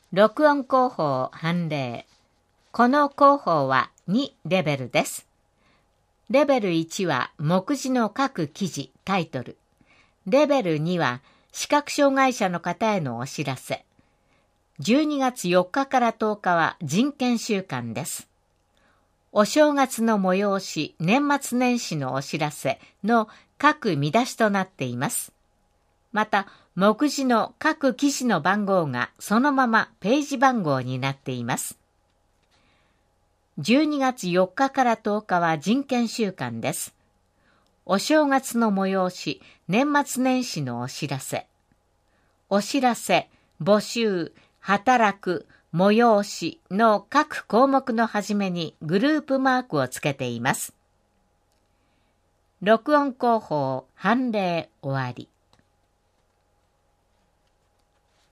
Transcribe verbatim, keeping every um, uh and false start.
録音広報判例。この広報はにレベルです。レベルいちは目次の各記事、タイトル。レベルには視覚障害者の方へのお知らせ。じゅうにがつよっかからとおかは人権週間です。お正月の催し、年末年始のお知らせの各見出しとなっています。また、目次の各記事の番号がそのままページ番号になっています。じゅうにがつよっかからとおかは人権週間です。お正月の催し、年末年始のお知らせ。お知らせ、募集、働く、催しの各項目のはじめにグループマークをつけています。録音広報判例終わり。